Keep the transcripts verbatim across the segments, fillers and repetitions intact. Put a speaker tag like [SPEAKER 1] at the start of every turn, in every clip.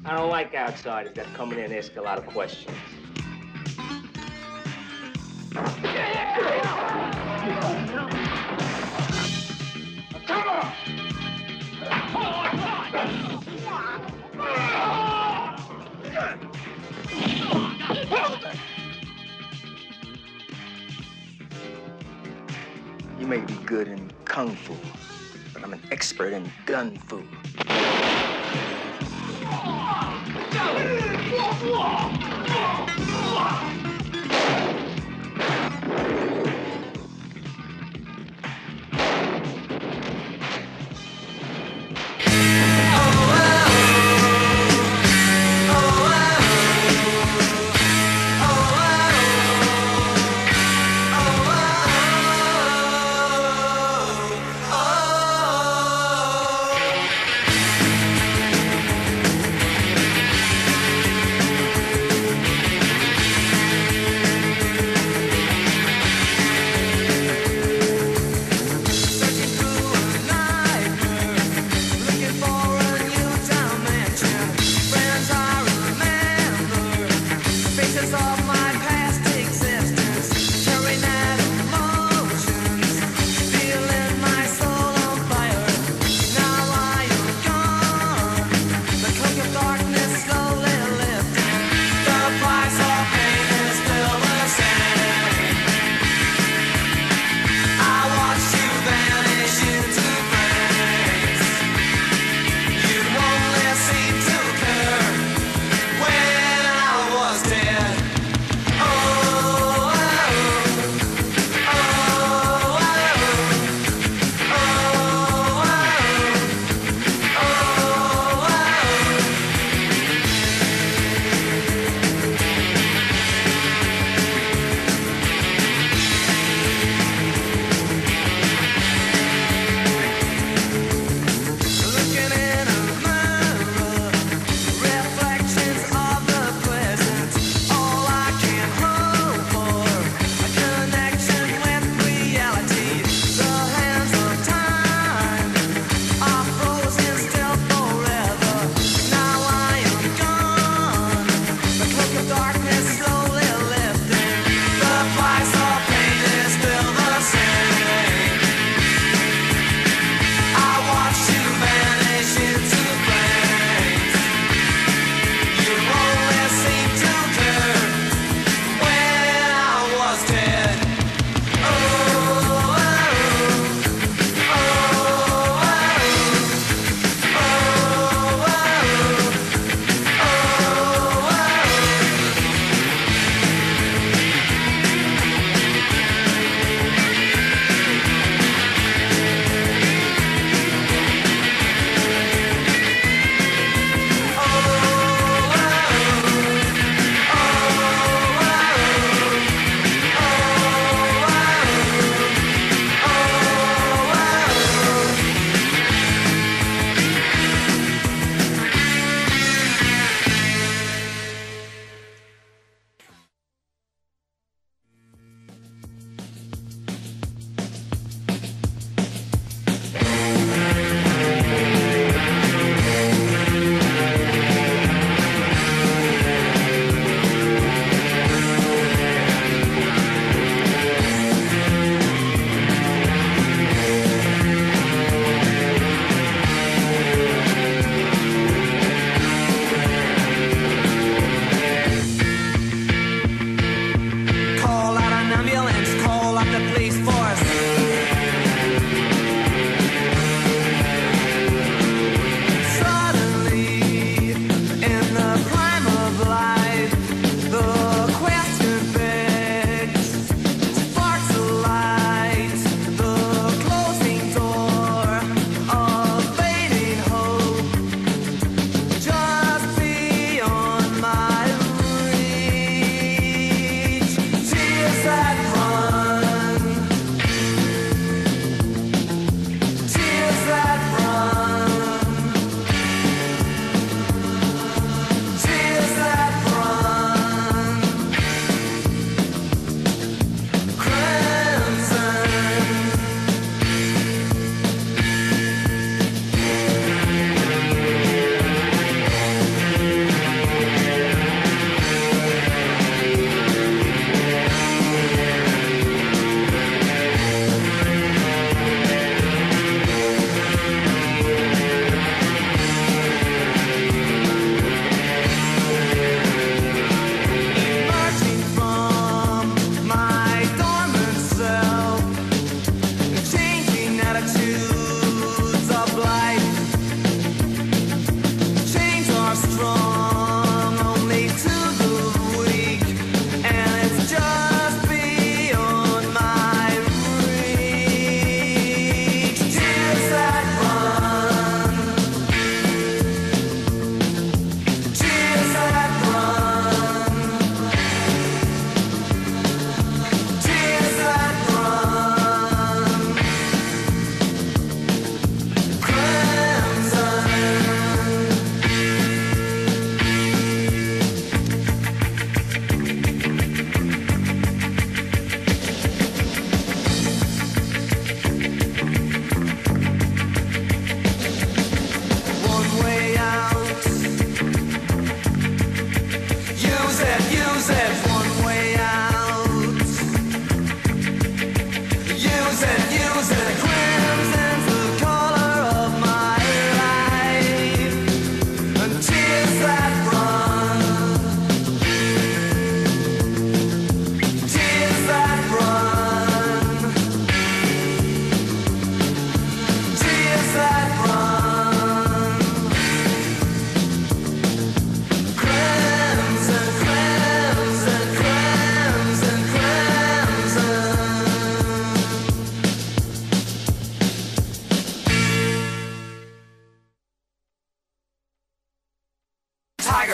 [SPEAKER 1] I don't like outsiders that come in and ask a lot of questions. Come on!
[SPEAKER 2] You may be good in kung fu, but I'm an expert in gun fu.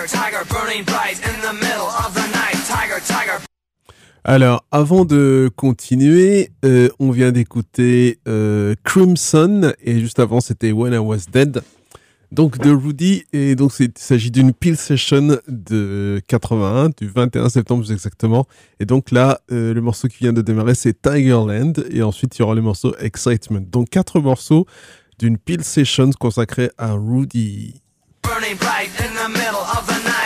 [SPEAKER 3] Tiger, tiger, burning bright in the middle of the night. Tiger, tiger.
[SPEAKER 4] Alors, avant de continuer, euh, on vient d'écouter euh, Crimson, et juste avant, c'était When I Was Dead, donc de Rudy, et donc il s'agit d'une Peel Session de quatre-vingt-un, du vingt et un septembre plus exactement, et donc là, euh, le morceau qui vient de démarrer, c'est Tigerland, et ensuite, il y aura le morceau Excitement. Donc, quatre morceaux d'une Peel Session consacrée à Rudy.
[SPEAKER 3] Burning bright in the middle of the night.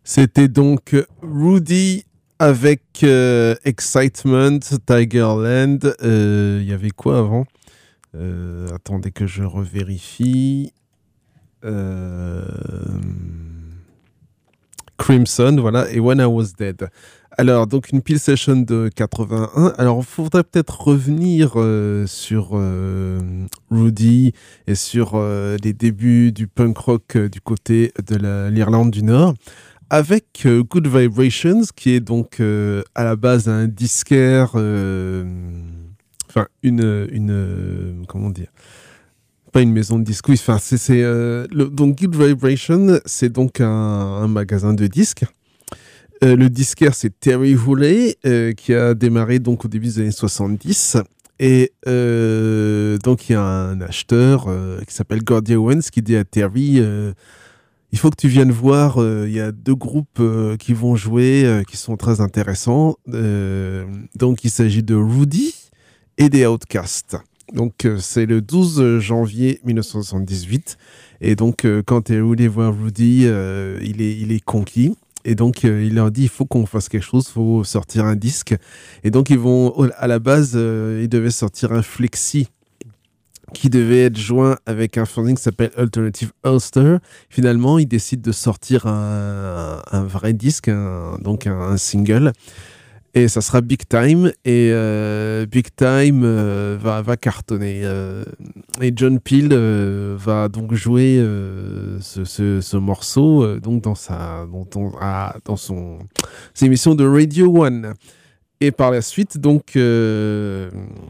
[SPEAKER 4] C'était donc Rudy avec euh, Excitement, Tigerland. Il euh, y avait quoi avant euh, Attendez que je revérifie. Euh... Crimson, voilà, et When I Was Dead. Alors, donc une pile session de quatre-vingt-un. Alors, il faudrait peut-être revenir euh, sur euh, Rudy et sur euh, les débuts du punk rock euh, du côté de la, l'Irlande du Nord, avec euh, Good Vibrations, qui est donc euh, à la base un disquaire, euh, enfin une, une euh, comment dire, pas une maison de disques, oui, enfin c'est, c'est euh, le, donc Good Vibration, c'est donc un, un magasin de disques. Euh, le disquaire, c'est Terry Hooley, euh, qui a démarré donc au début des années soixante-dix. Et euh, donc, il y a un acheteur euh, qui s'appelle Gordy Owens qui dit à Terry euh, il faut que tu viennes voir, euh, il y a deux groupes euh, qui vont jouer, euh, qui sont très intéressants. Euh, donc, il s'agit de Rudy et des Outcasts. Donc, euh, c'est le douze janvier mille neuf cent soixante-dix-huit. Et donc, euh, quand Terry Hooley voit Rudy, euh, il est, il est conquis. Et donc, euh, il leur dit, il faut qu'on fasse quelque chose, il faut sortir un disque. Et donc, ils vont, à la base, euh, ils devaient sortir un flexi qui devait être joint avec un fanzine qui s'appelle Alternative Ulster. Finalement, ils décident de sortir un, un vrai disque, un, donc un, un single. Et ça sera Big Time. Et euh, Big Time euh, va, va cartonner. Euh, et John Peel euh, va donc jouer euh, ce, ce, ce morceau euh, donc dans, sa, dans, dans, ah, dans son, ses émissions de Radio One. Et par la suite, donc, euh,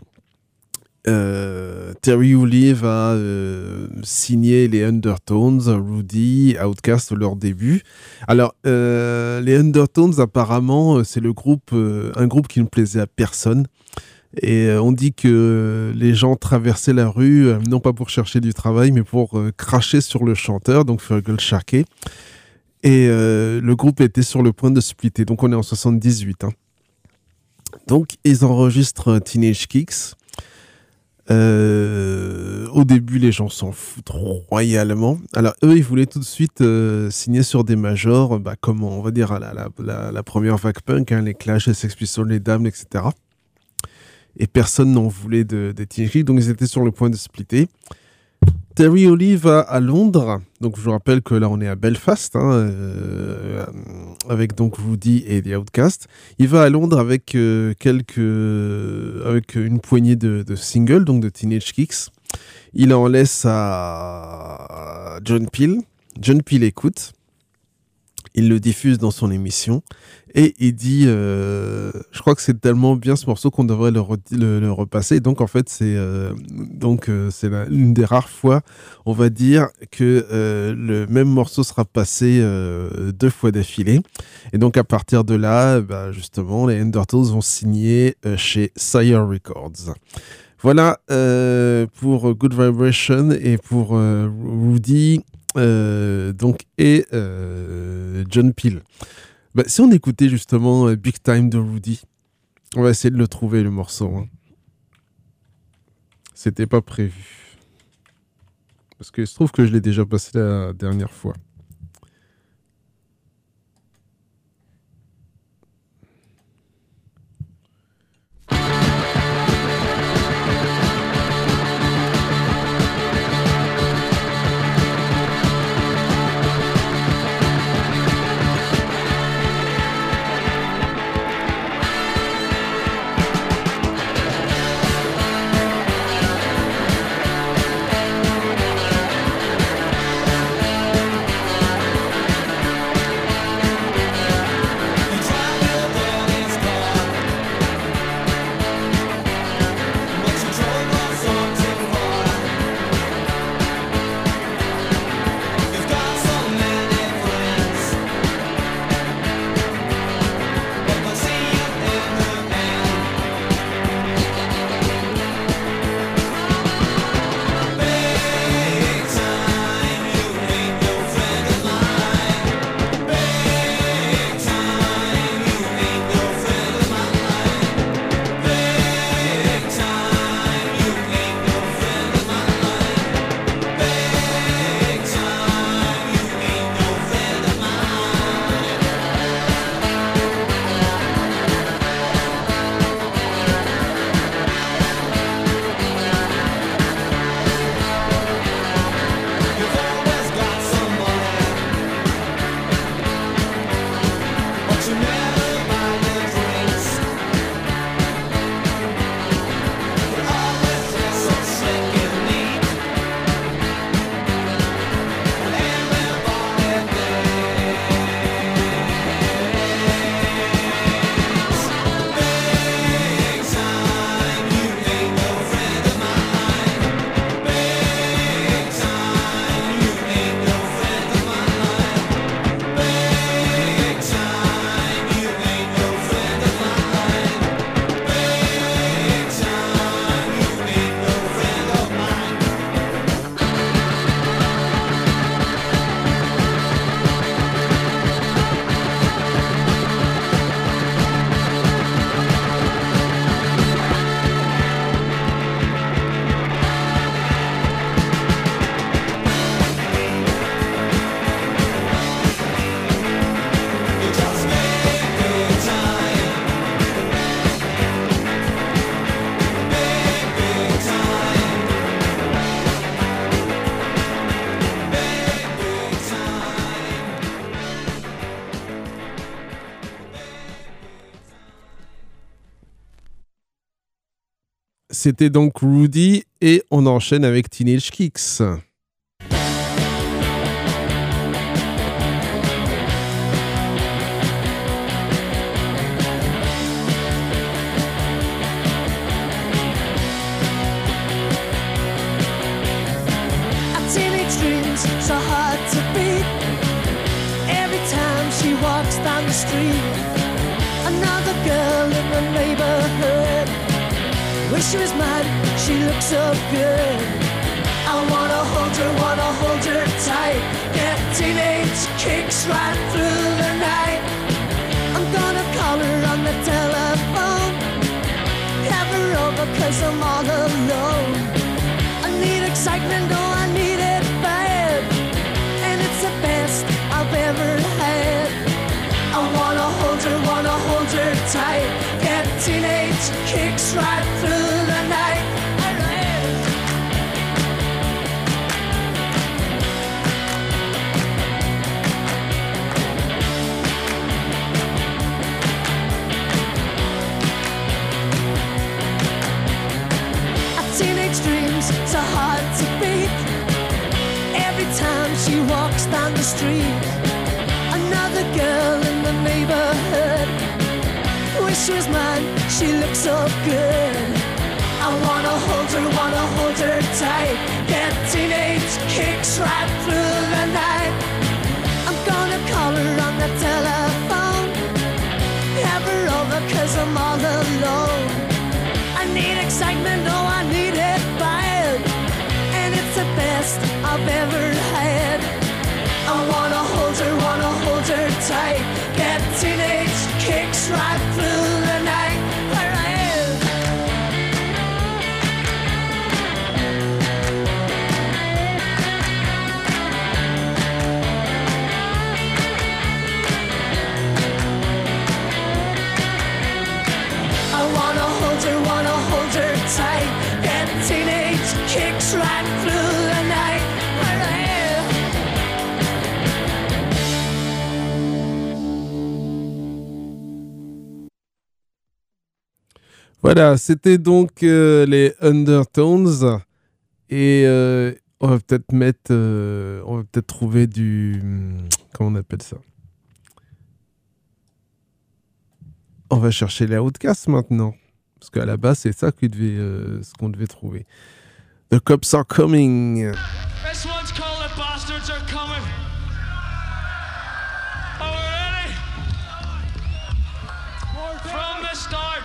[SPEAKER 4] euh, Terry Hooley va euh, signer les Undertones, Rudy, Outcast, leur début. Alors, euh, les Undertones, apparemment, c'est le groupe, euh, un groupe qui ne plaisait à personne. Et euh, on dit que les gens traversaient la rue, euh, non pas pour chercher du travail, mais pour euh, cracher sur le chanteur, donc Fergal Sharkey. Et euh, le groupe était sur le point de splitter. Donc, on est en soixante-dix-huit. Hein. Donc, ils enregistrent Teenage Kicks. Euh, au début, les gens s'en foutent royalement. Alors, eux, ils voulaient tout de suite euh, signer sur des majors, bah, comme on va dire la, la, la, la première vague punk, hein, les Clash, les Sex Pistols, les Damned, et cetera. Et personne n'en voulait de, de Teenage Kicks, donc ils étaient sur le point de splitter. Terry Hooley va à Londres, donc je vous rappelle que là on est à Belfast, hein, euh, avec donc Rudy et les Outcasts. Il va à Londres avec euh, quelques, avec une poignée de, de singles, donc de Teenage Kicks. Il en laisse à John Peel. John Peel écoute. Il le diffuse dans son émission et il dit euh, je crois que c'est tellement bien ce morceau qu'on devrait le, re- le, le repasser. Et donc en fait c'est euh, donc euh, c'est la, une des rares fois on va dire que euh, le même morceau sera passé euh, deux fois d'affilée. Et donc à partir de là bah, justement les Undertones vont signer euh, chez Sire Records. Voilà euh, pour Good Vibration et pour euh, Rudy. Euh, donc et euh, John Peel. Bah, si on écoutait justement euh, Big Time de Rudy, on va essayer de le trouver le morceau. Hein. C'était pas prévu parce que il se trouve que je l'ai déjà passé la dernière fois.
[SPEAKER 3] Thank
[SPEAKER 4] c'était donc Rudy et on enchaîne avec Teenage Kicks.
[SPEAKER 5] So hard to beat. Every time she walks down the street, another girl in the neighborhood. Wish she was mine, she looks so good. I wanna hold her, wanna hold her tight. Get teenage kicks right through the night. I'm gonna call her on the telephone, have her over cause I'm all alone. I need excitement, oh I need it bad, and it's the best I've ever had. I wanna hold her, wanna hold her tight. Get teenage kicks right through the night. A teenage dreams so hard to beat. Every time she walks down the street, another girl in the neighborhood. Wish she was mine, she looks so good. I wanna hold her, wanna hold her tight. Get teenage kicks right through the night. I'm gonna call her on the telephone, have her over cause I'm all alone. I need excitement, oh I need it bad, and it's the best I've ever had. I wanna hold her, wanna hold her tight. Get teenage kicks right through the night. Where I am. I wanna hold her, wanna hold her tight. Get teenage kicks right through the night. Where I am.
[SPEAKER 4] Voilà, c'était donc euh, les Undertones et euh, on va peut-être mettre, euh, on va peut-être trouver du, comment on appelle ça? On va chercher les Outcasts maintenant, parce qu'à la base c'est ça qui devait, euh, ce qu'on devait trouver. The Cops Are Coming.
[SPEAKER 6] This one's called The Bastards Are Coming. Are we ready? From the start.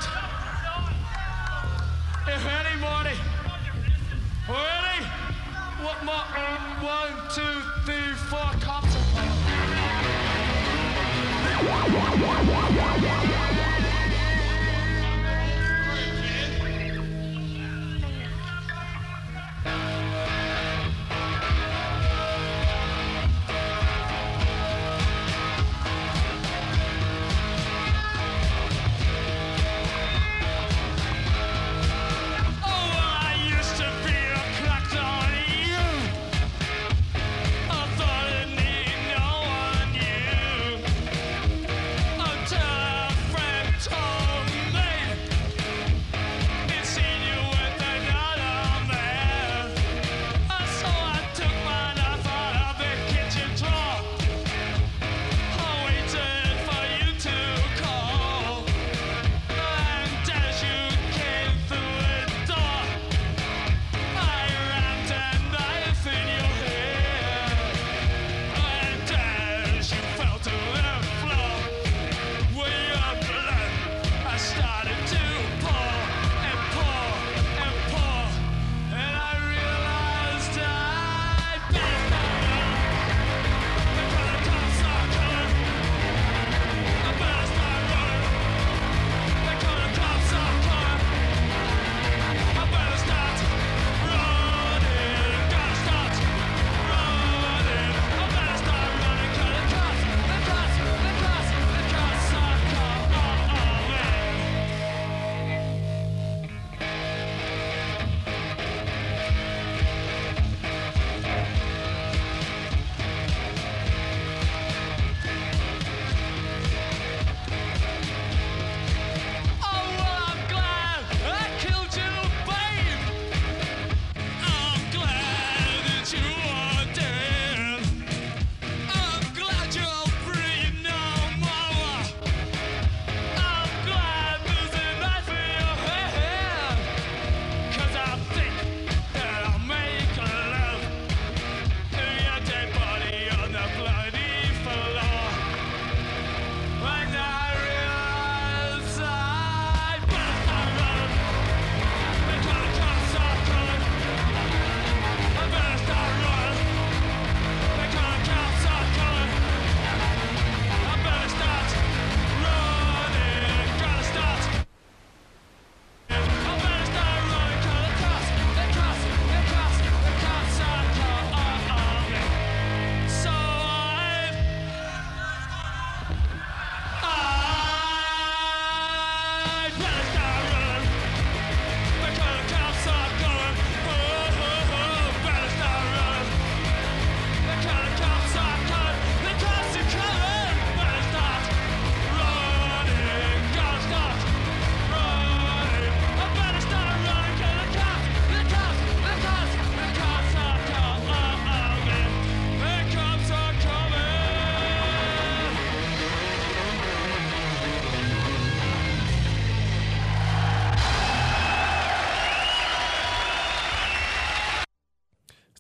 [SPEAKER 6] If anybody. Ready? What my one, two, three, four cops are coming.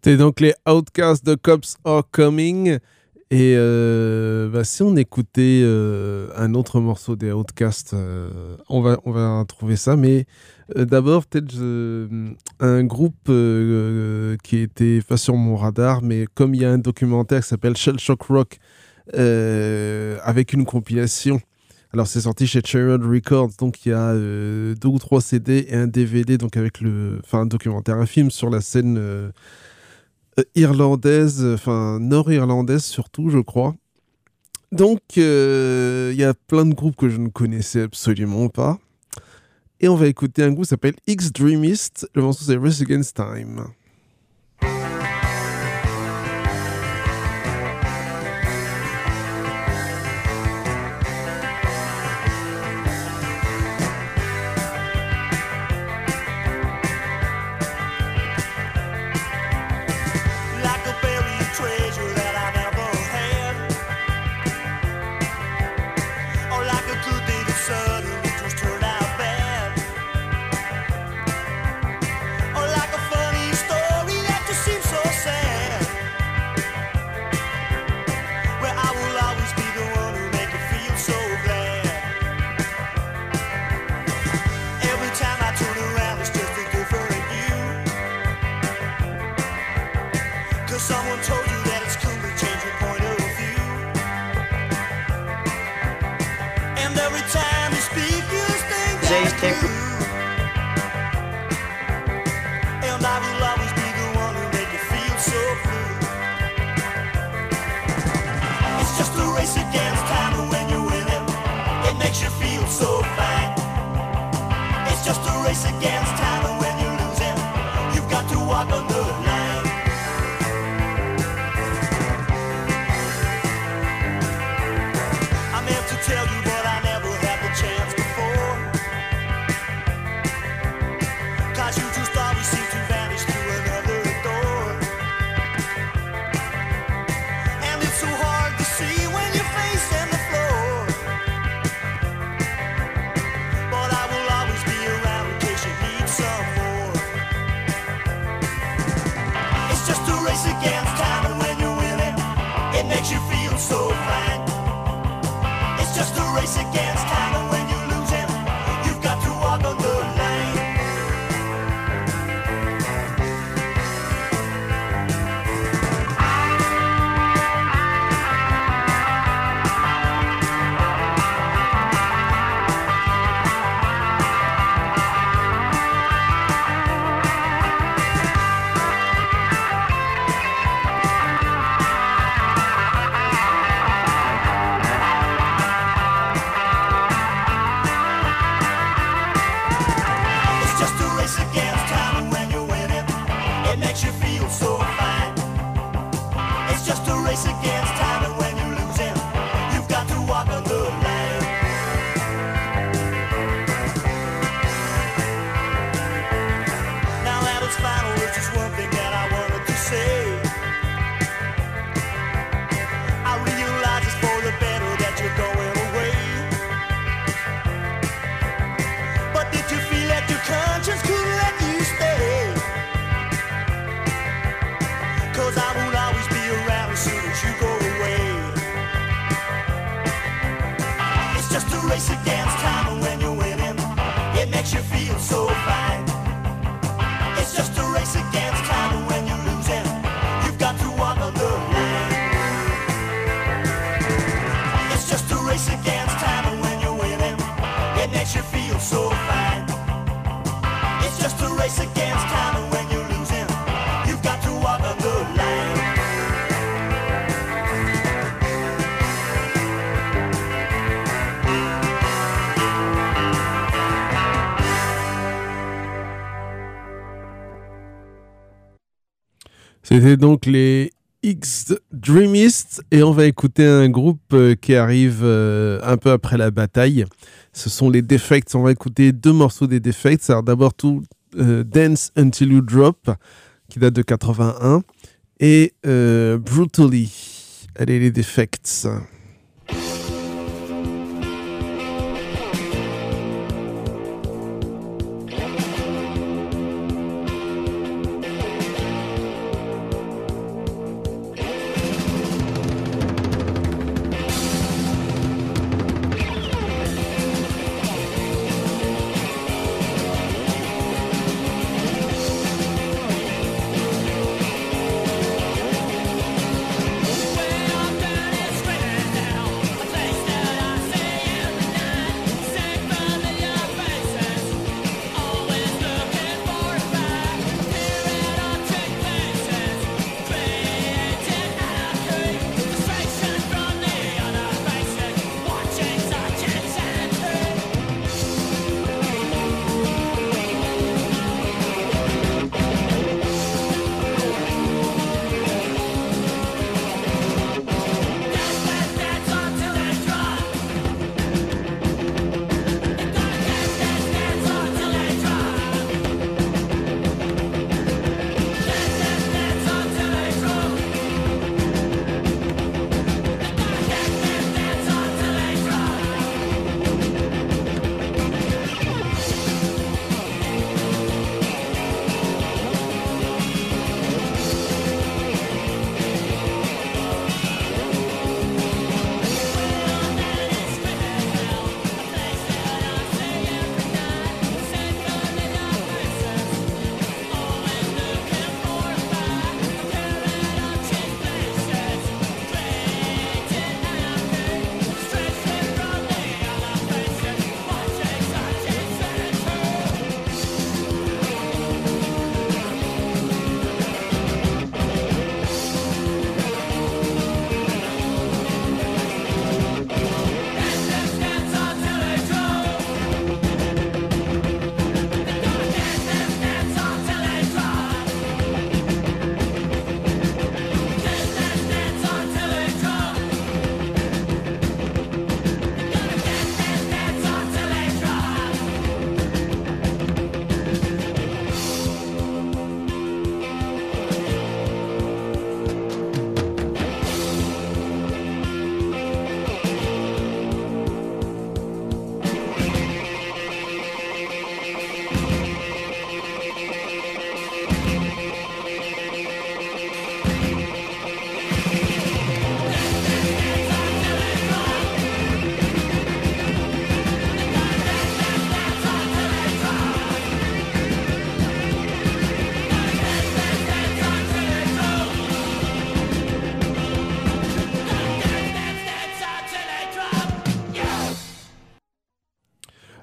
[SPEAKER 4] C'était donc les Outcasts, The Cops Are Coming. Et euh, bah, si on écoutait euh, un autre morceau des Outcasts, euh, on, va, on va trouver ça. Mais euh, d'abord, peut-être euh, un groupe euh, qui était pas sur mon radar, mais comme il y a un documentaire qui s'appelle Shell Shock Rock, euh, avec une compilation. Alors, c'est sorti chez Chariot Records, donc il y a euh, deux ou trois C D et un D V D, donc avec le, enfin un documentaire, un film sur la scène euh, irlandaise, enfin nord-irlandaise surtout, je crois. Donc, il euh, y a plein de groupes que je ne connaissais absolument pas. Et on va écouter un groupe qui s'appelle X-Dreamist. Le morceau, c'est Race Against Time. C'était donc les X-Dreamists et on va écouter un groupe euh, qui arrive euh, un peu après la bataille. Ce sont les Defects. On va écouter deux morceaux des Defects. Alors d'abord tout euh, Dance Until You Drop qui date de quatre-vingt-un et euh, Brutally. Allez les Defects.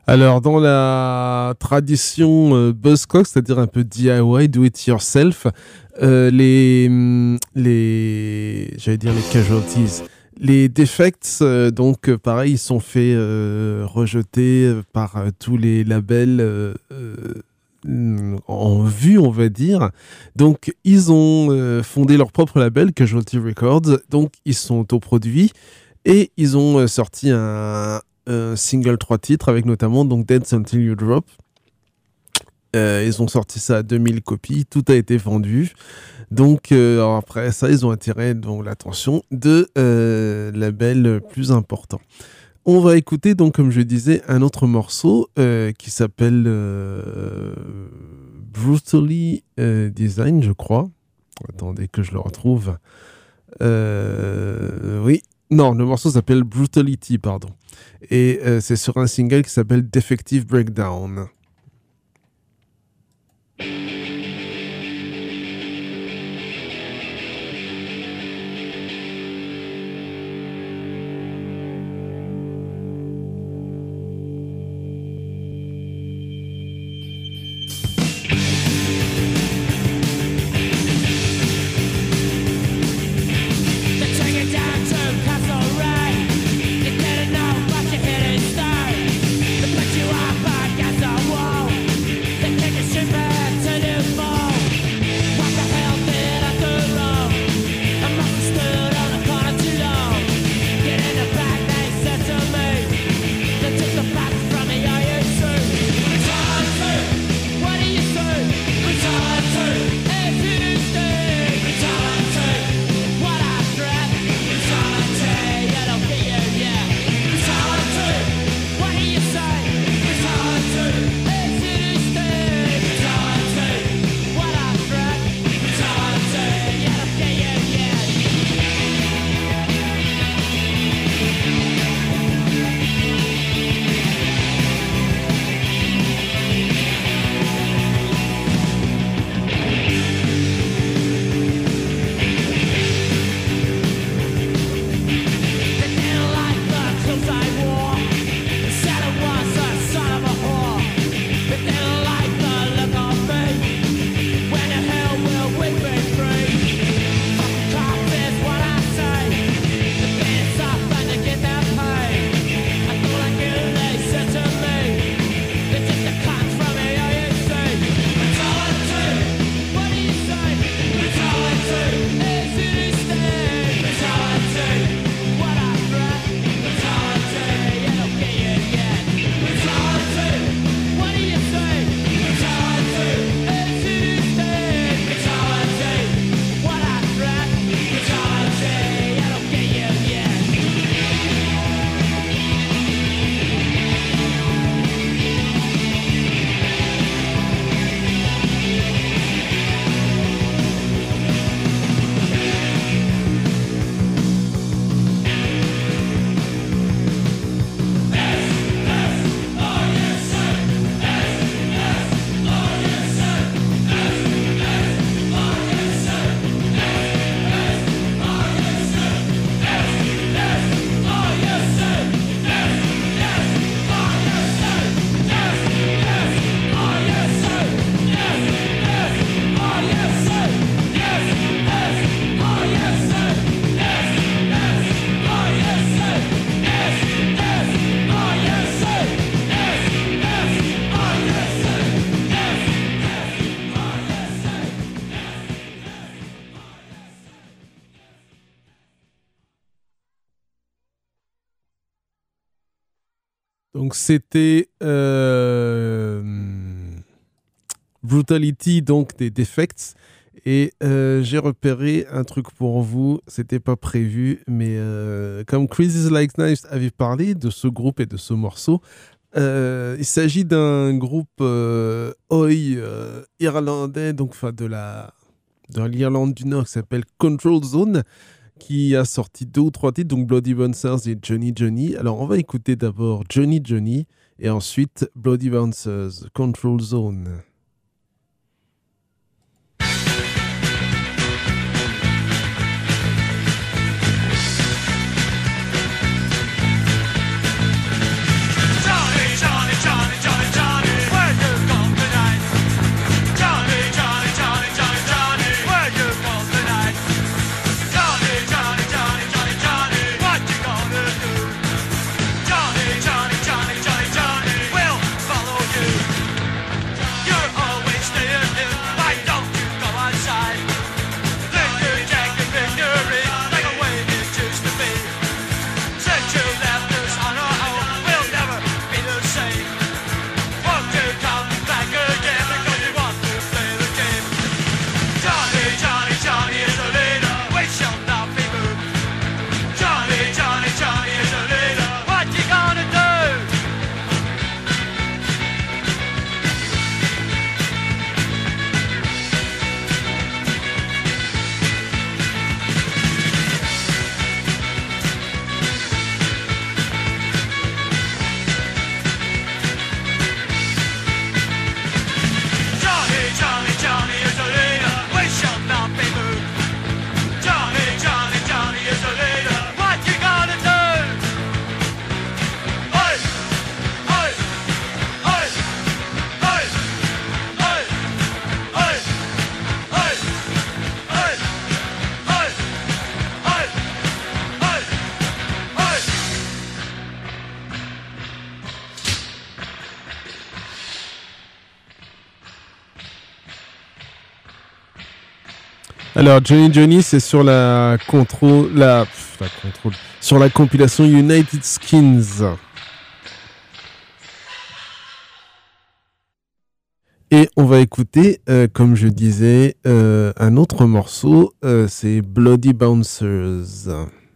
[SPEAKER 4] Alors, dans la tradition euh, Buzzcocks, c'est-à-dire un peu D I Y, do it yourself, euh, les, les, j'allais dire les casualties, les defects, euh, donc euh, pareil, ils sont faits euh, rejeter euh, par euh, tous les labels euh, euh, en vue, on va dire. Donc, ils ont euh, fondé leur propre label, Casualty Records. Donc, ils sont autoproduits et ils ont euh, sorti un un single trois titres avec notamment donc Dance Until You Drop. Euh, ils ont sorti ça à deux mille copies, tout a été vendu. Donc euh, alors après ça, ils ont attiré donc l'attention de euh, labels plus importants. On va écouter donc, comme je disais, un autre morceau euh, qui s'appelle euh, Brutally euh, Design, je crois. Attendez que je le retrouve. Euh, oui. Non, le morceau s'appelle Brutality, pardon. Et euh, c'est sur un single qui s'appelle Defective Breakdown. Donc c'était euh, Brutality, donc des Defects. Et euh, j'ai repéré un truc pour vous, c'était pas prévu, mais euh, comme Crazy Like Knives avait parlé de ce groupe et de ce morceau, euh, il s'agit d'un groupe euh, oi euh, irlandais, donc enfin de la de l'Irlande du Nord, qui s'appelle Control Zone, qui a sorti deux ou trois titres, donc Bloody Bouncers et Johnny Johnny. Alors on va écouter d'abord Johnny Johnny et ensuite Bloody Bouncers, Control Zone.
[SPEAKER 3] Johnny, Johnny, Johnny.
[SPEAKER 4] Alors Johnny Johnny, c'est sur la contrôle, la, pff, la contrôle, sur la compilation United Skins. Et on va écouter, euh, comme je disais, euh, un autre morceau, euh, c'est Bloody Bouncers.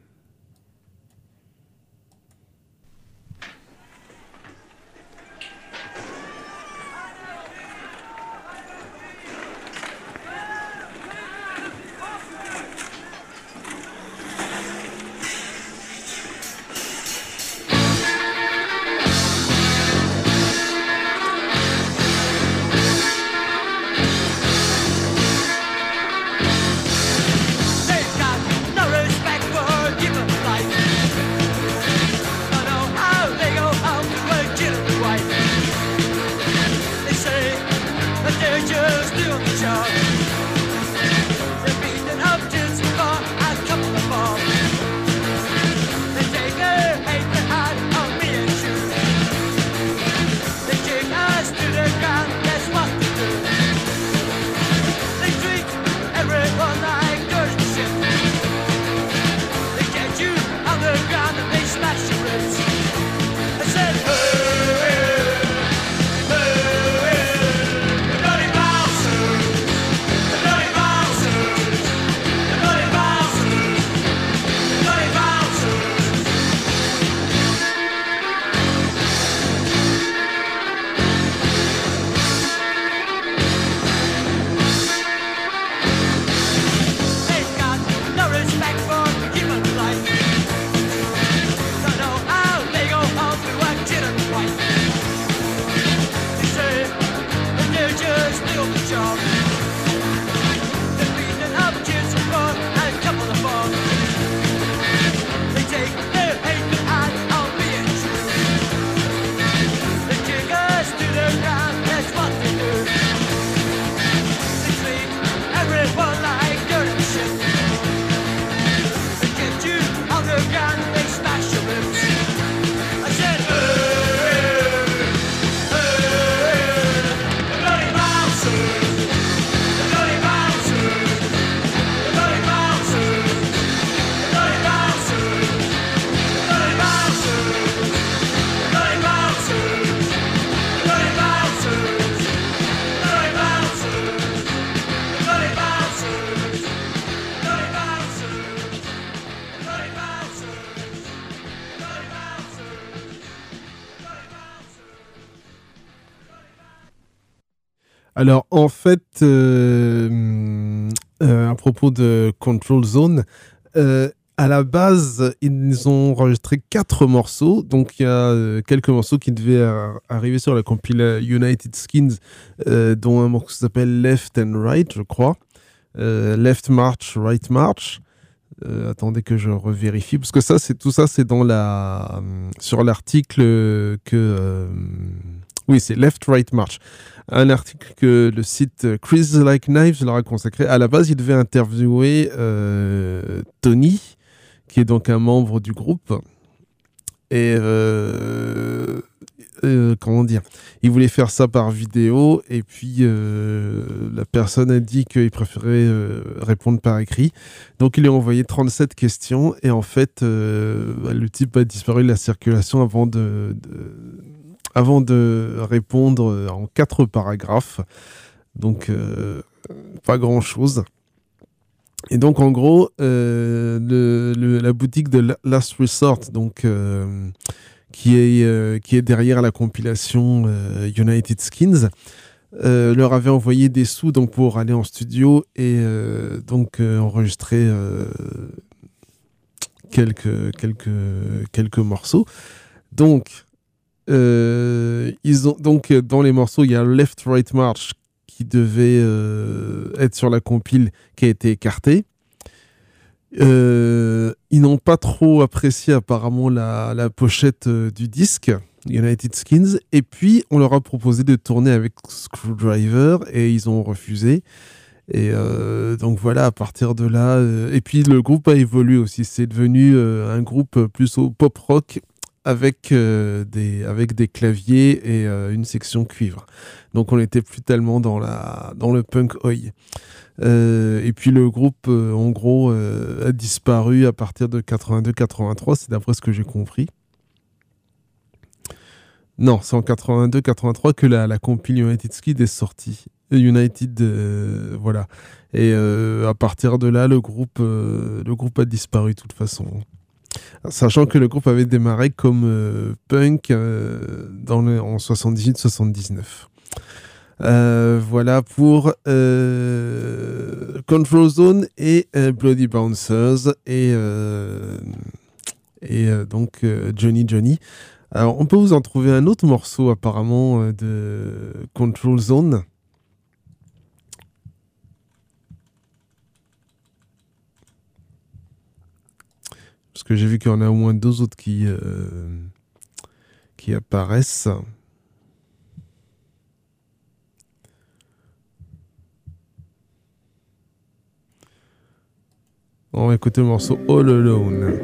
[SPEAKER 5] They've got no respect for human life. Don't know how they go out to a killer wife. They say that they're just doing the job. They're beating up just for a couple of bob. They take their hate to hide on me and shoot. They kick us to the ground, that's what they do. They treat everyone like dirty shit. They get you on the ground and they smash your ribs. I said, hey, hey, hey, the bloody bouncers, the bloody bouncers, the bloody bouncers, the bloody bouncers. They've got no respect for human life. Don't know how they go home to a killer wife. They say that they're just doing the job. They're beating up kids for a couple of bob. They take their hate to hide on being true. They kick us to the ground, that's what they do. They treat everyone like dirty shit. They get you on the ground, they smash your ribs. I said, hey, hey, the bloody bouncers, the bloody bouncers, the bloody bouncers, the bloody bouncers, the bloody bouncers, the bloody bouncers, the bloody bouncers, the bloody bouncers, the bloody bouncers, the bloody bouncers, the bloody bouncers, the bloody bouncers.
[SPEAKER 4] Alors en fait, euh, euh, à propos de Control Zone, euh, à la base, ils ont enregistré quatre morceaux. Donc il y a euh, quelques morceaux qui devaient euh, arriver sur la compile United Skins, euh, dont un morceau qui s'appelle Left and Right, je crois. Euh, Left March, Right March. Euh, attendez que je revérifie, parce que ça, c'est tout ça, c'est dans la euh, sur l'article que euh, oui, c'est Left Right March, un article que le site Chris Like Knives leur a consacré. À la base, il devait interviewer euh, Tony, qui est donc un membre du groupe, et euh, euh, comment dire, il voulait faire ça par vidéo, et puis euh, la personne a dit qu'il préférait euh, répondre par écrit. Donc il lui a envoyé trente-sept questions, et en fait, euh, le type a disparu de la circulation avant de, de, avant de répondre en quatre paragraphes. Donc, euh, pas grand-chose. Et donc, en gros, euh, le, le, la boutique de Last Resort, donc, euh, qui, est, euh, qui est derrière la compilation euh, United Skins, euh, leur avait envoyé des sous donc, pour aller en studio et euh, donc euh, enregistrer euh, quelques, quelques, quelques morceaux. Donc, euh, ils ont, donc, dans les morceaux, il y a Left Right March qui devait euh, être sur la compile, qui a été écarté. Euh, ils n'ont pas trop apprécié apparemment la, la pochette euh, du disque United Skins, et puis on leur a proposé de tourner avec Screwdriver et ils ont refusé. Et euh, donc voilà, à partir de là, euh, et puis le groupe a évolué aussi, c'est devenu euh, un groupe plus au pop rock avec, euh, des, avec des claviers et euh, une section cuivre. Donc on n'était plus tellement dans, la, dans le punk oi. Euh, et puis le groupe, euh, en gros, euh, a disparu à partir de quatre-vingt-deux quatre-vingt-trois, c'est d'après ce que j'ai compris. Non, c'est en quatre-vingt-deux quatre-vingt-trois que la, la compil United Skid est sortie. United, euh, voilà. Et euh, à partir de là, le groupe, euh, le groupe a disparu de toute façon. Sachant que le groupe avait démarré comme euh, punk euh, dans le, en soixante-dix-huit soixante-dix-neuf. Euh, voilà pour euh, Control Zone et euh, Bloody Bouncers et, euh, et euh, donc euh, Johnny Johnny. Alors, on peut vous en trouver un autre morceau apparemment euh, de Control Zone. Parce que j'ai vu qu'il y en a au moins deux autres qui, euh, qui apparaissent. On va écouter le morceau All Alone.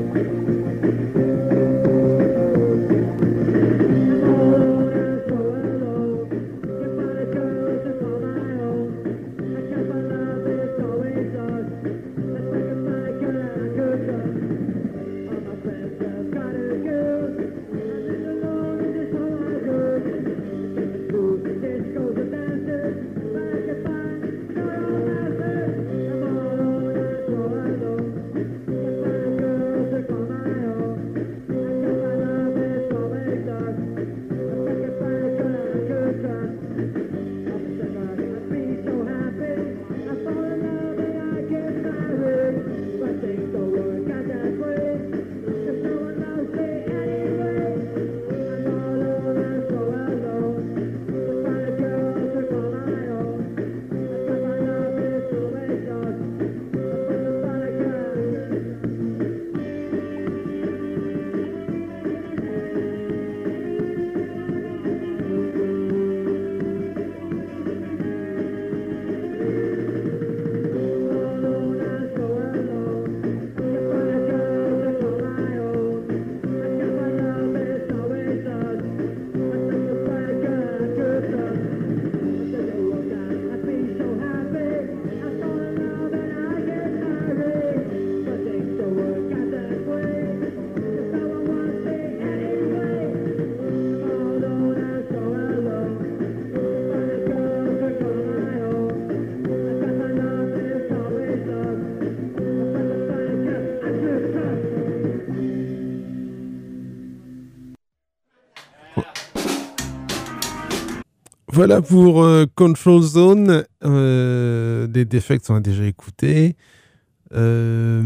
[SPEAKER 4] Voilà pour euh, Control Zone. Euh, les Defects, on a déjà écouté. Euh,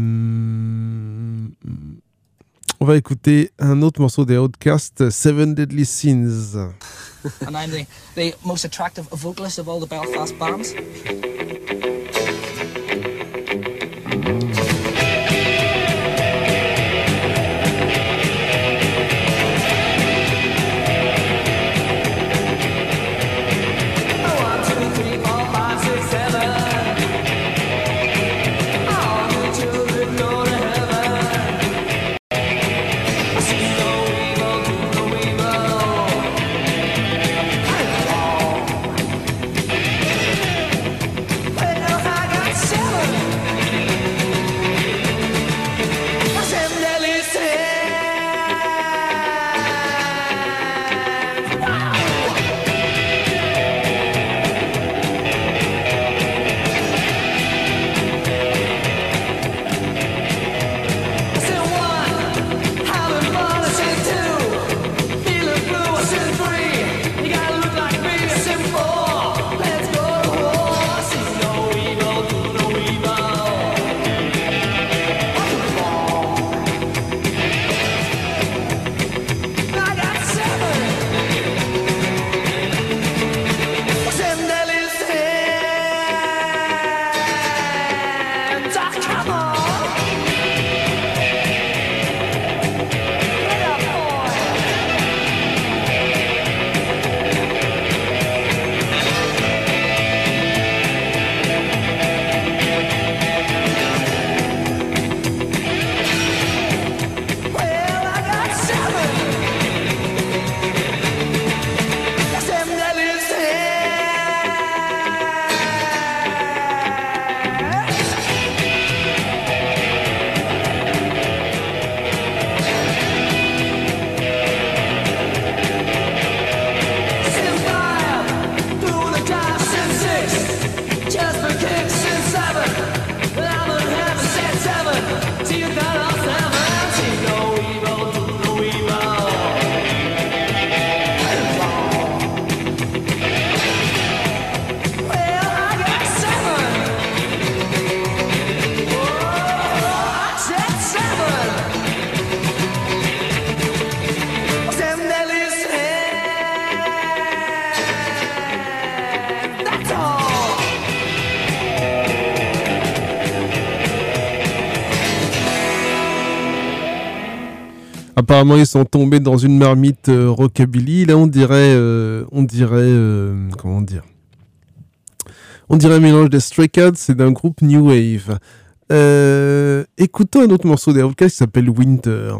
[SPEAKER 4] on va écouter un autre morceau des Outcasts, Seven Deadly Sins.
[SPEAKER 7] And I'm the, the most attractive vocalist of all the Belfast bands.
[SPEAKER 3] Well, I got seven
[SPEAKER 4] apparemment ils sont tombés dans une marmite euh, rockabilly. Là on dirait, euh, on dirait, euh, comment dire, on dirait un mélange des Stray Cats et d'un groupe New Wave. Euh, écoutons un autre morceau des Outkast qui s'appelle Winter.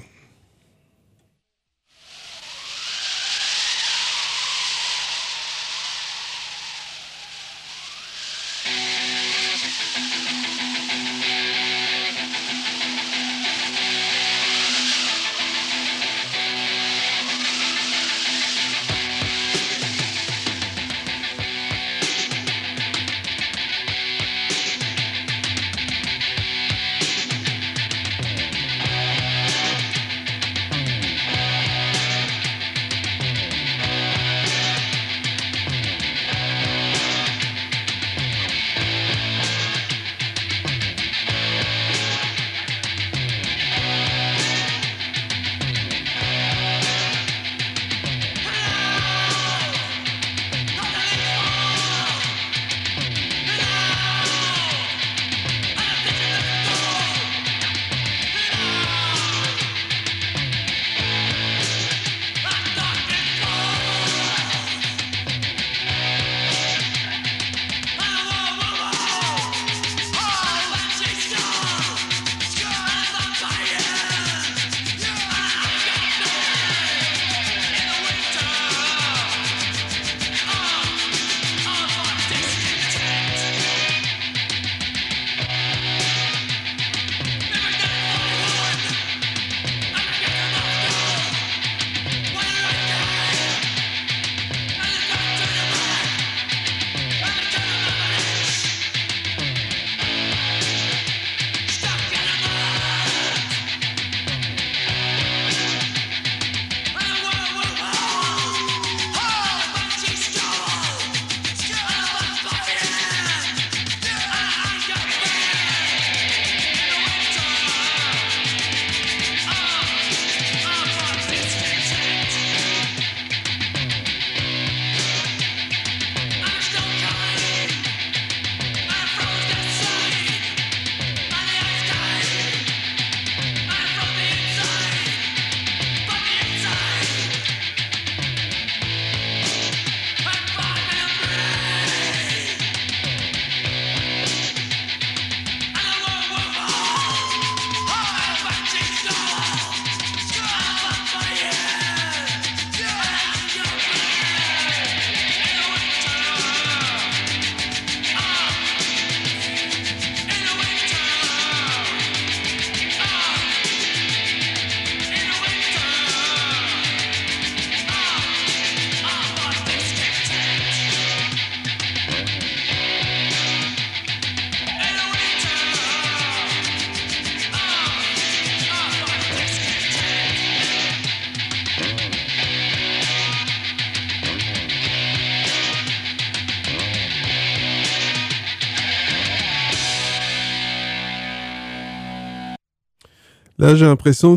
[SPEAKER 4] Là, j'ai l'impression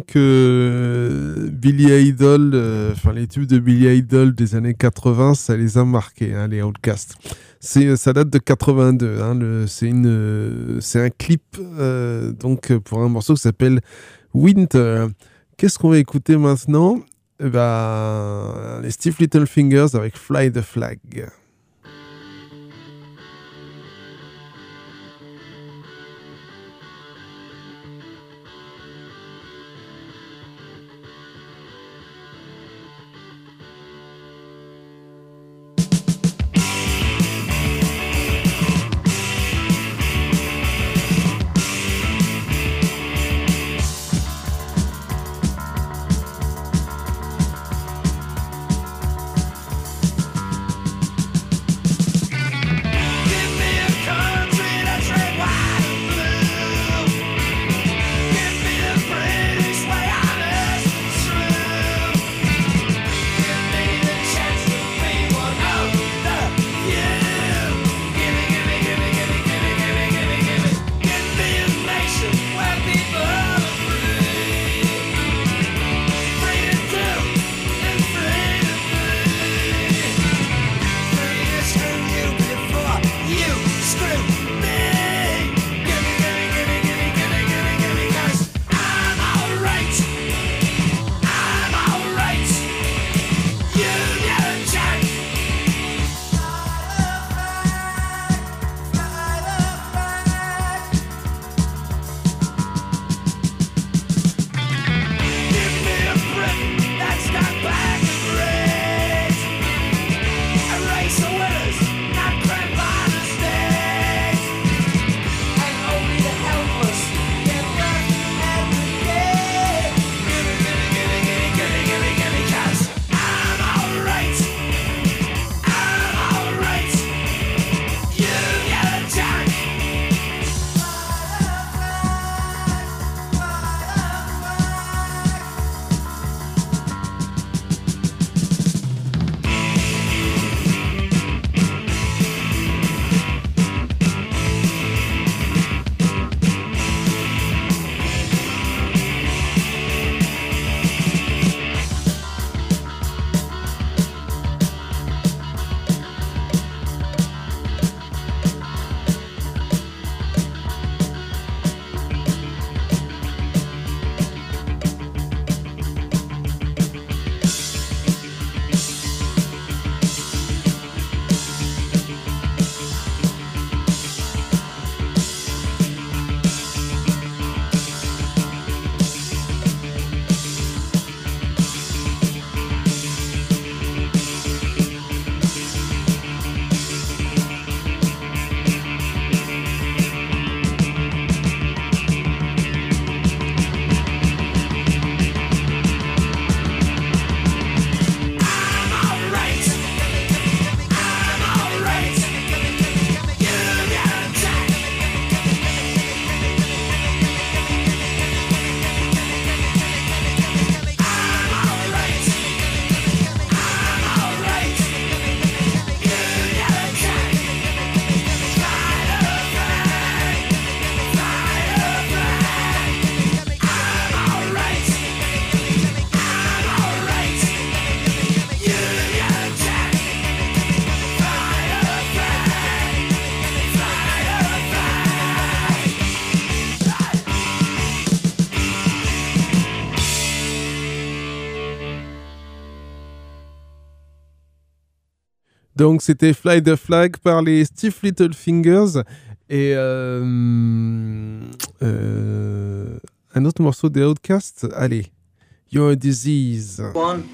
[SPEAKER 4] que Billy Idol, euh, enfin les tubes de Billy Idol des années quatre-vingts, ça les a marqués, hein, les Outkast. C'est, ça date de quatre-vingt-deux. Hein, le, c'est une, c'est un clip euh, donc pour un morceau qui s'appelle Winter. Qu'est-ce qu'on va écouter maintenant? Eh ben, les Stiff Little Fingers avec Fly the Flag. Donc c'était Fly the Flag par les Stiff Little Fingers et euh, euh, un autre morceau des Outcasts. Allez, You're a Disease.
[SPEAKER 7] One.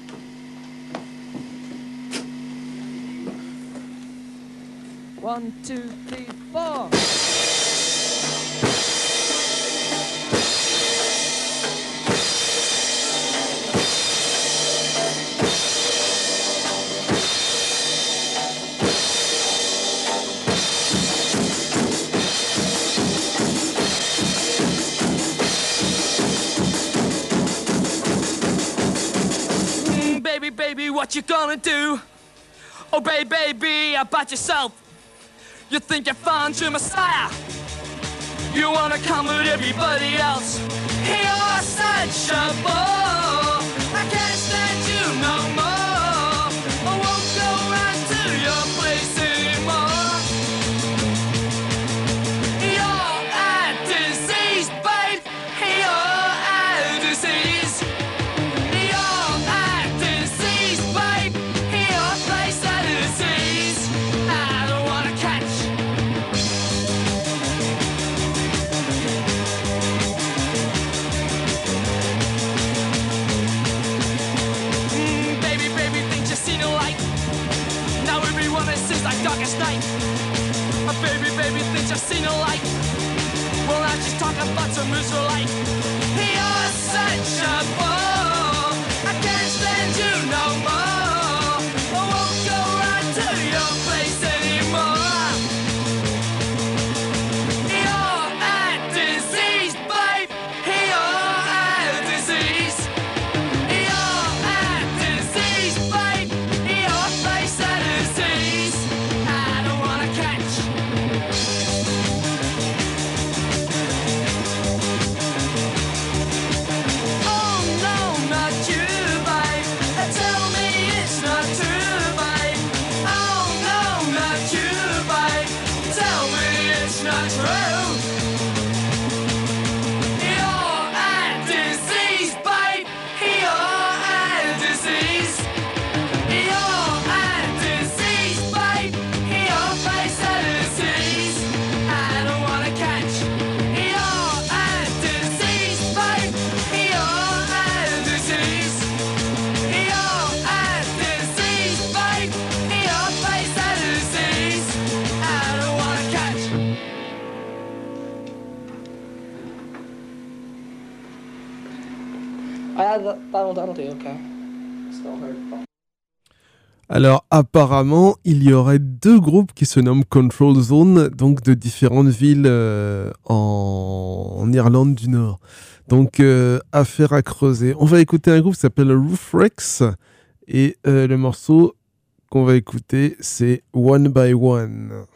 [SPEAKER 5] One, two, three, four.
[SPEAKER 3] Mm, baby, baby, what you gonna do? Oh, baby, baby, about yourself. You think you found your messiah? You wanna come with everybody else? You're such a bore. I can't stand you no more. I won't go round to your place anymore. You're a disease, babe. You're a disease. You're a disease, babe. Your place a disease. I don't wanna catch. Mm, baby, baby, think you see no light. Now everyone is since like darkest night. Uh, baby, baby, think you see no light. Well, now she's talking about some miserable light. You're such a bore. I can't stand you no more. I won't go round to your place anymore. You're a disease, babe. You're a disease. You're a disease, babe. Your place a disease. I don't wanna catch. Oh no, not you, babe. Tell me it's not true, babe. Oh no, not you, babe. Tell me it's not true. You're a disease, babe. You're a disease. You're a disease, babe. Your face a disease. I don't wanna catch. You're a disease, babe. You're a disease. You're a disease, babe. Your face a disease. I don't wanna catch.
[SPEAKER 7] I had that, that'll, that'll do, okay. Still heard.
[SPEAKER 4] Alors apparemment, il y aurait deux groupes qui se nomment Control Zone, donc de différentes villes euh, en... en Irlande du Nord. Donc euh, affaire à creuser. On va écouter un groupe qui s'appelle Roof Rex et euh, le morceau qu'on va écouter c'est One by One.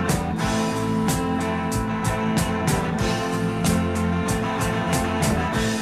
[SPEAKER 3] You're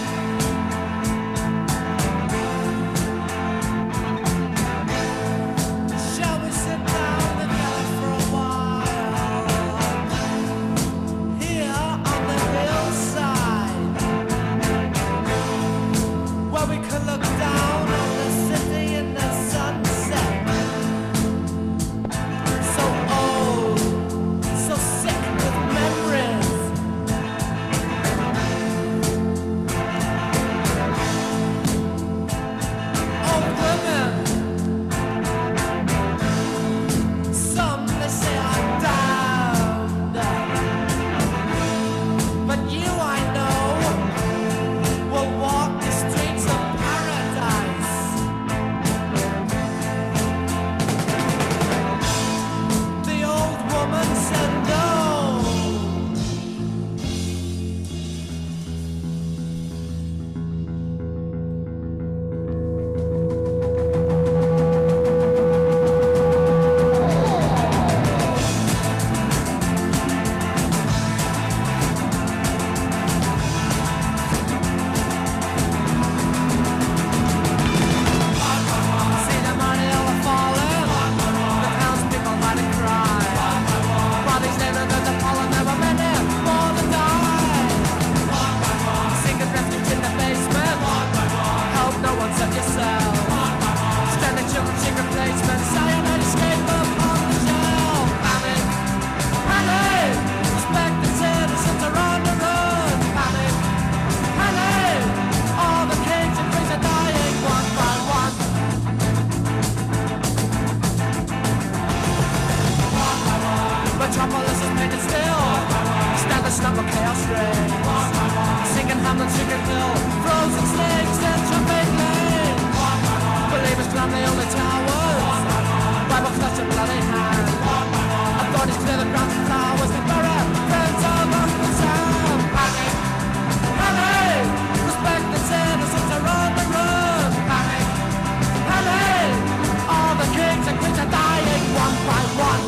[SPEAKER 3] string. Singing Hamlet, Chicken Hill, frozen snakes and trumpet lane. Believers climb the only towers, Bible clutch a bloody hand. Authorities clear the grounds of flowers, they bury friends of Uncle Sam. Panic, panic, respect the citizens are on the run. Panic, panic, all the kings and queens are dying one by one.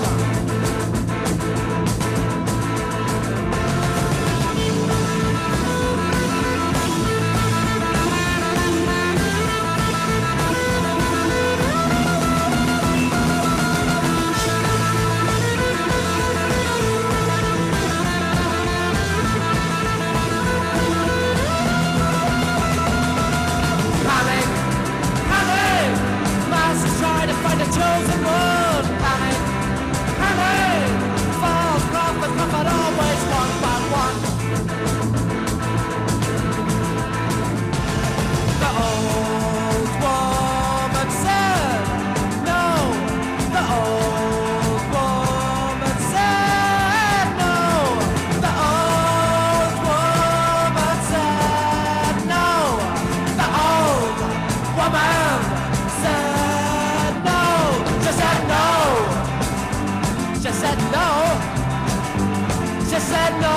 [SPEAKER 3] Chosen one, panic, panic, false prophet, prophet always one by one. The old woman said no, the old woman said no, the old woman said no, the old woman said She said no. She said no. She said no.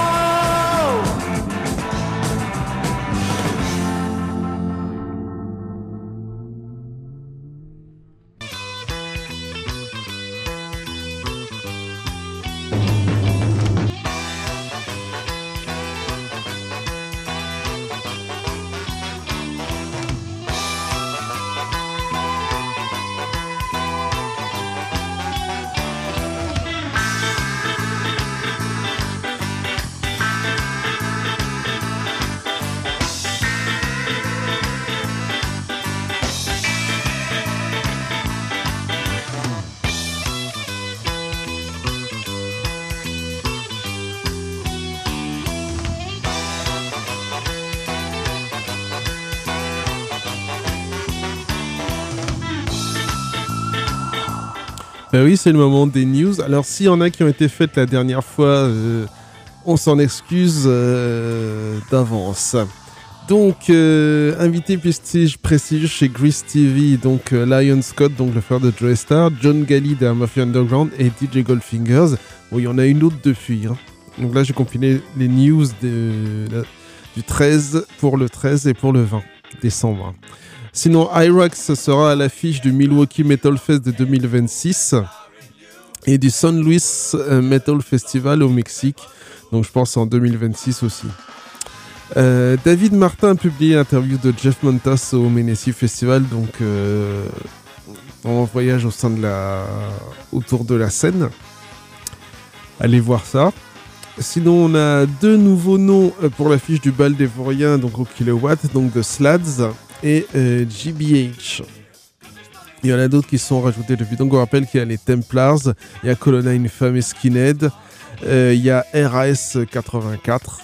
[SPEAKER 4] Ben oui, c'est le moment des news. Alors, s'il y en a qui ont été faites la dernière fois, euh, on s'en excuse euh, d'avance. Donc, euh, invité prestige, prestigieux chez Grease T V, donc euh, Lion Scott, donc le frère de Joey Starr, John Galli de Mafia Underground et D J Goldfingers. Bon, il y en a une autre depuis. Hein. Donc là, j'ai compilé les news de, de, du treize pour le treize et pour le vingt décembre. Sinon, Irax sera à l'affiche du Milwaukee Metal Fest de deux mille vingt-six et du San Luis Metal Festival au Mexique, donc je pense en deux mille vingt-six aussi. Euh, David Martin a publié l'interview de Jeff Montas au Menacee Festival, donc euh, en voyage au sein de la... autour de la scène. Allez voir ça. Sinon, on a deux nouveaux noms pour l'affiche du bal des Vauriens, donc au Kilowatt, donc de Slads et euh, G B H. Il y en a d'autres qui sont rajoutés depuis. Donc on rappelle qu'il y a les Templars, il y a Colonna Infame et Skinhead, euh, il y a R A S quatre-vingt-quatre,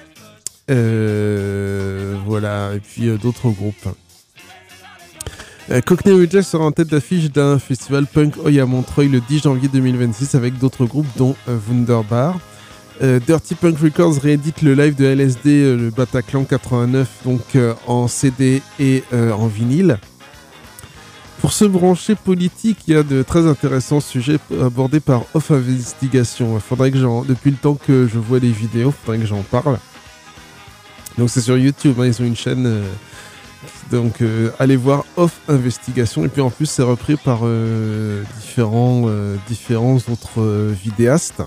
[SPEAKER 4] euh, voilà, et puis euh, d'autres groupes. Euh, Cockney Reject sera en tête d'affiche d'un festival punk Oi à Montreuil le dix janvier deux mille vingt-six avec d'autres groupes dont euh, Wunderbar. Euh, Dirty Punk Records réédite le live de L S D, euh, le Bataclan quatre-vingt-neuf, donc euh, en C D et euh, en vinyle. Pour se brancher politique, il y a de très intéressants sujets abordés par Off Investigation. Faudrait que j'en, depuis le temps que je vois les vidéos, faudrait que j'en parle. Donc c'est sur YouTube, hein, ils ont une chaîne. Euh, donc euh, allez voir Off Investigation. Et puis en plus c'est repris par euh, différents, euh, différents autres euh, vidéastes.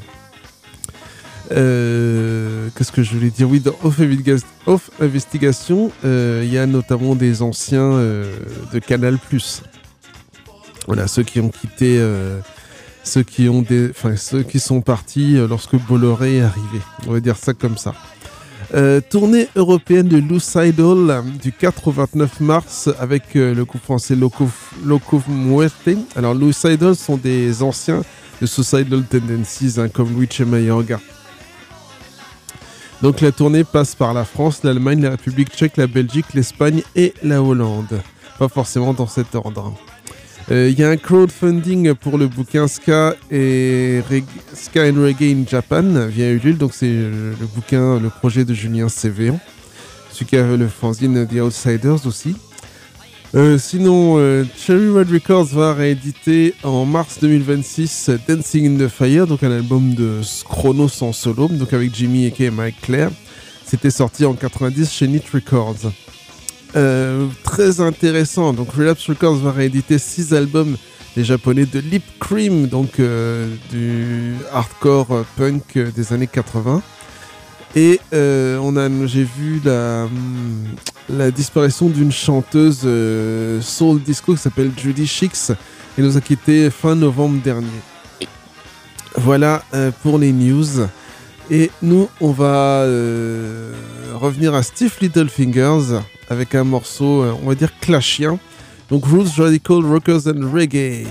[SPEAKER 4] Euh, qu'est-ce que je voulais dire ? Oui, dans Off, Investiga- Off Investigation, il euh, y a notamment des anciens euh, de Canal plus. Voilà, ceux qui ont quitté, euh, ceux qui ont des, enfin ceux qui sont partis euh, lorsque Bolloré est arrivé. On va dire ça comme ça. Euh, tournée européenne de Lucidal du quatre au vingt-neuf mars avec euh, le groupe français Loco, Loco Muerte. Alors Lucidal sont des anciens de Suicidal Tendencies, hein, comme Luigi Mayorga. Donc la tournée passe par la France, l'Allemagne, la République tchèque, la Belgique, l'Espagne et la Hollande. Pas forcément dans cet ordre. Il y a un crowdfunding pour le bouquin Ska et Reg- Ska and Reggae in Japan via Ulule. Donc c'est le, le bouquin, le projet de Julien Cévéon, celui qui a le fanzine The Outsiders aussi. Euh, sinon, euh, Cherry Red Records va rééditer en mars deux mille vingt-six Dancing in the Fire, donc un album de Chronos en solo, donc avec Jimmy Eke et Mike Clare. C'était sorti en quatre-vingt-dix chez Neat Records. Euh, très intéressant, donc Relapse Records va rééditer six albums des japonais de Lip Cream, donc euh, du hardcore euh, punk euh, des années quatre-vingts. Et euh, on a, j'ai vu la, la disparition d'une chanteuse euh, soul disco qui s'appelle Judy Shix et nous a quitté fin novembre dernier. Voilà euh, pour les news. Et nous, on va euh, revenir à Steve Littlefingers avec un morceau, euh, on va dire clashien. Donc Roots Radical Rockers and Reggae.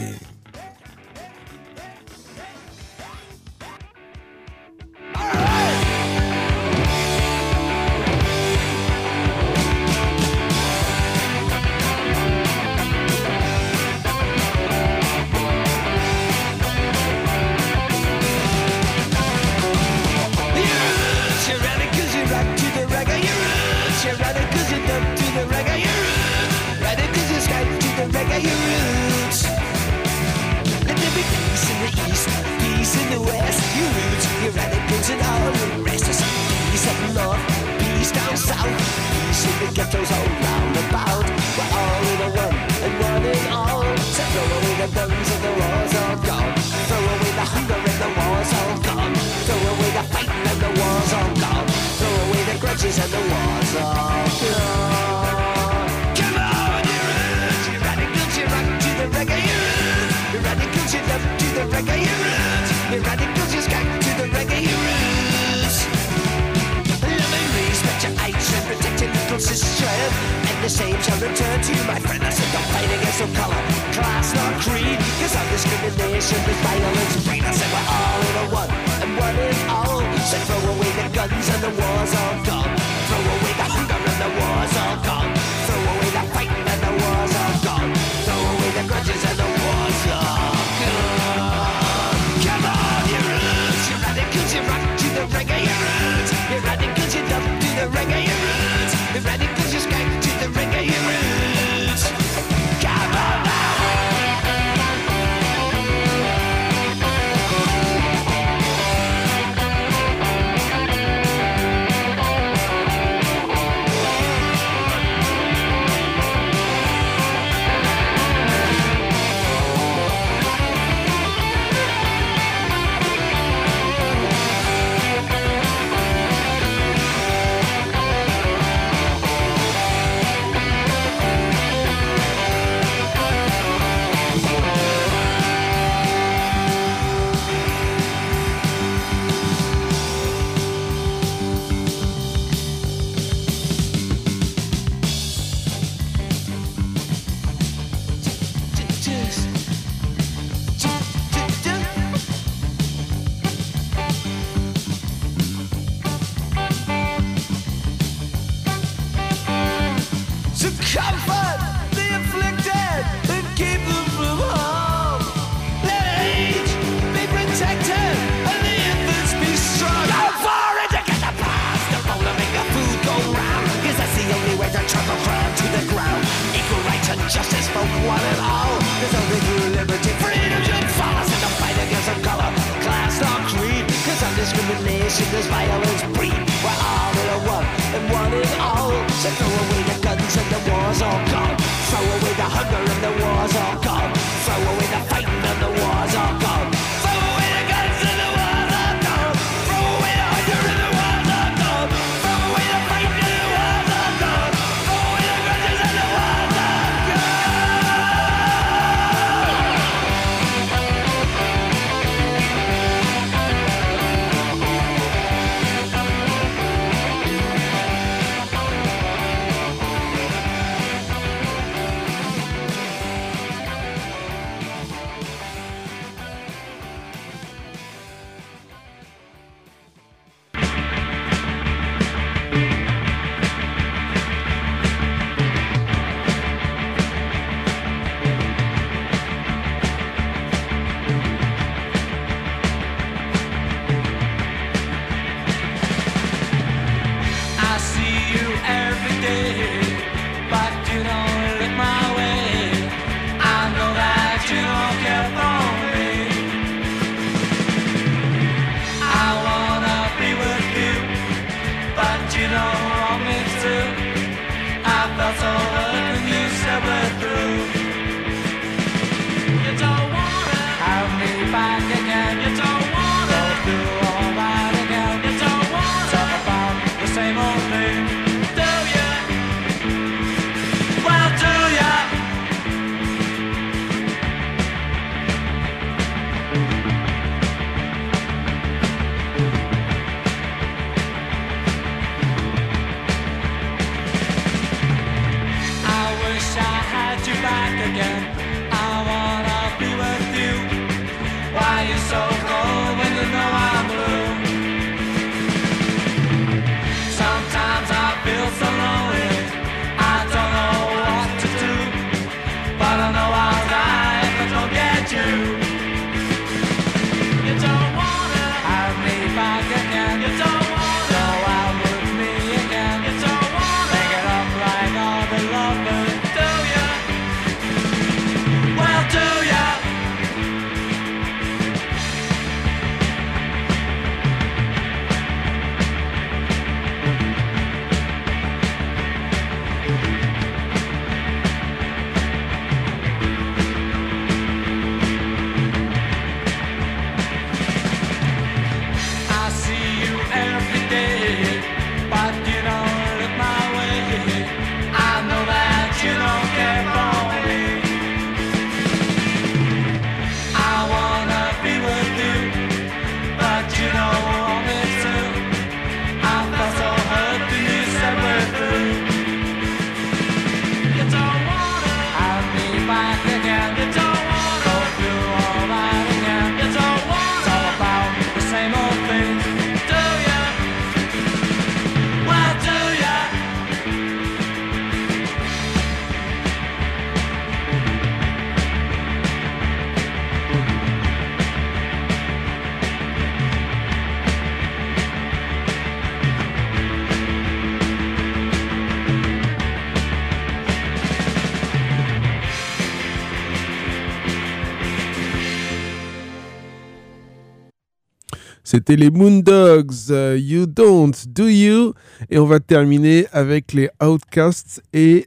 [SPEAKER 4] C'était les Moondogs, uh, You Don't, Do You. Et on va terminer avec les Outcasts et...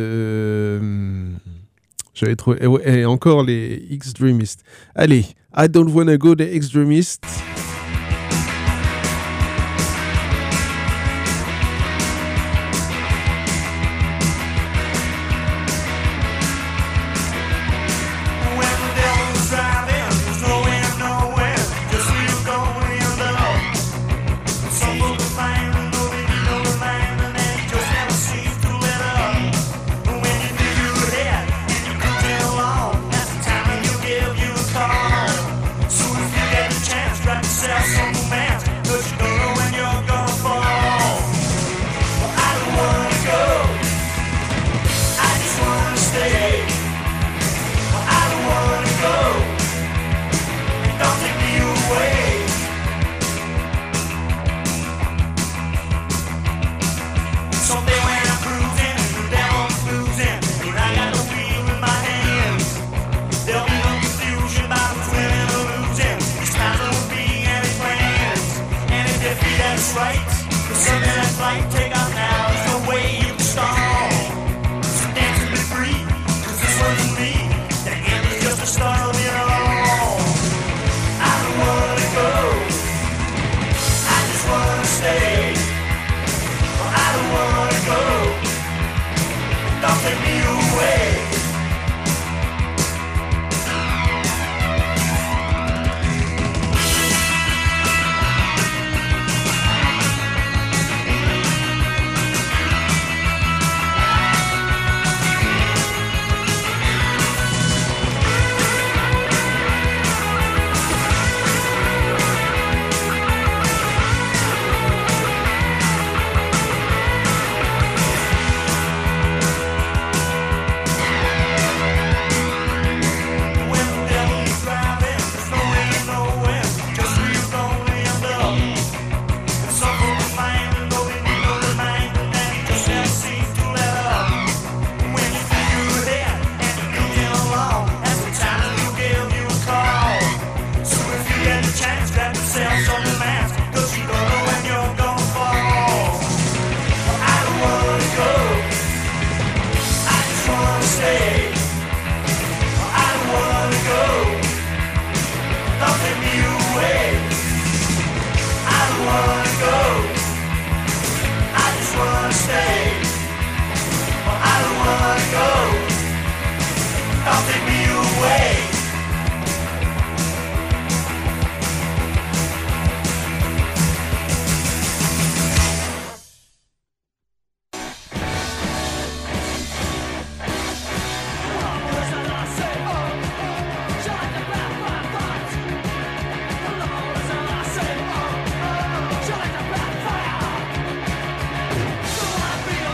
[SPEAKER 4] Euh, j'avais trouvé... Et, ouais, et encore les Extremists. Allez, I Don't Wanna Go, des Extremists.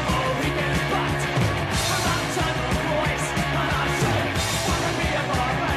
[SPEAKER 3] Wanna be a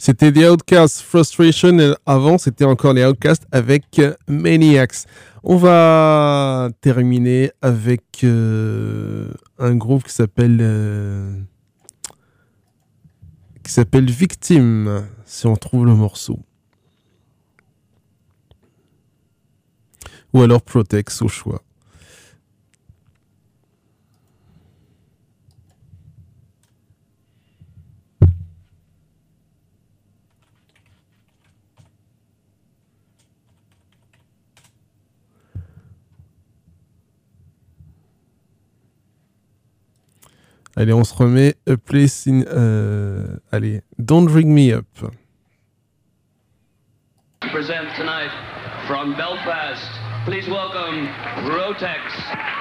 [SPEAKER 4] C'était The Outcast, Frustration, et avant c'était encore les Outcasts avec Maniacs. On va terminer avec euh, un groupe qui s'appelle euh, qui s'appelle Victim, si on trouve le morceau. Ou alors Protex au choix. Allez, on se remet A Place in... Euh, allez, Don't Ring Me Up.
[SPEAKER 8] Present tonight from Belfast. Please welcome Protex.